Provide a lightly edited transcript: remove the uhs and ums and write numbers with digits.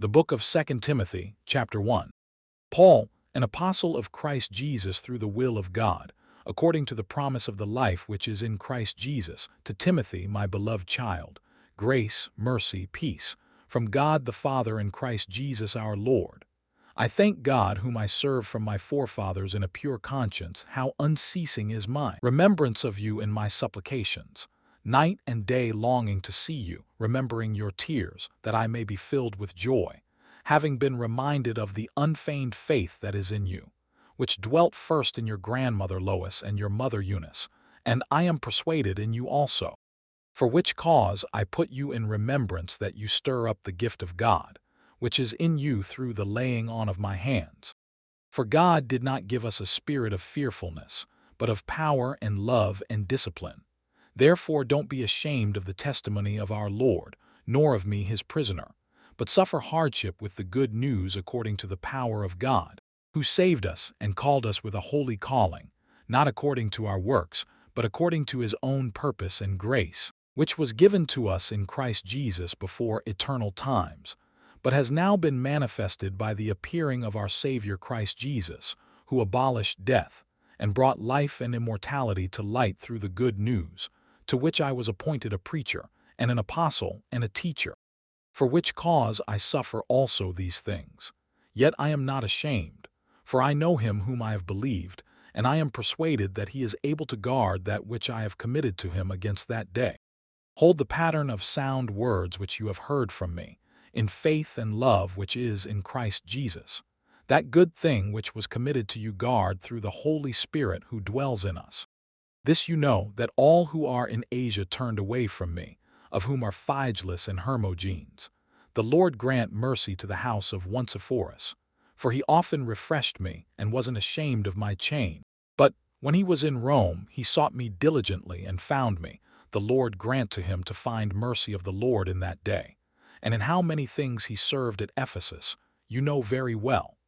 The book of 2 Timothy, chapter 1. Paul, an apostle of Christ Jesus through the will of God, according to the promise of the life which is in Christ Jesus, to Timothy, my beloved child, grace, mercy, peace, from God the Father and Christ Jesus our Lord. I thank God, whom I serve from my forefathers in a pure conscience, how unceasing is my remembrance of you in my supplications, night and day longing to see you, remembering your tears, that I may be filled with joy, having been reminded of the unfeigned faith that is in you, which dwelt first in your grandmother Lois and your mother Eunice, and I am persuaded in you also. For which cause I put you in remembrance that you stir up the gift of God, which is in you through the laying on of my hands. For God did not give us a spirit of fearfulness, but of power and love and discipline. Therefore don't be ashamed of the testimony of our Lord, nor of me his prisoner, but suffer hardship with the good news according to the power of God, who saved us and called us with a holy calling, not according to our works, but according to his own purpose and grace, which was given to us in Christ Jesus before eternal times, but has now been manifested by the appearing of our Savior Christ Jesus, who abolished death, and brought life and immortality to light through the good news, to which I was appointed a preacher, and an apostle, and a teacher. For which cause I suffer also these things. Yet I am not ashamed, for I know him whom I have believed, and I am persuaded that he is able to guard that which I have committed to him against that day. Hold the pattern of sound words which you have heard from me, in faith and love which is in Christ Jesus. That good thing which was committed to you guard through the Holy Spirit who dwells in us. This you know, that all who are in Asia turned away from me, of whom are Phygelus and Hermogenes. The Lord grant mercy to the house of Onesiphorus, for he often refreshed me and wasn't ashamed of my chain. But when he was in Rome, he sought me diligently and found me. The Lord grant to him to find mercy of the Lord in that day. And in how many things he served at Ephesus, you know very well.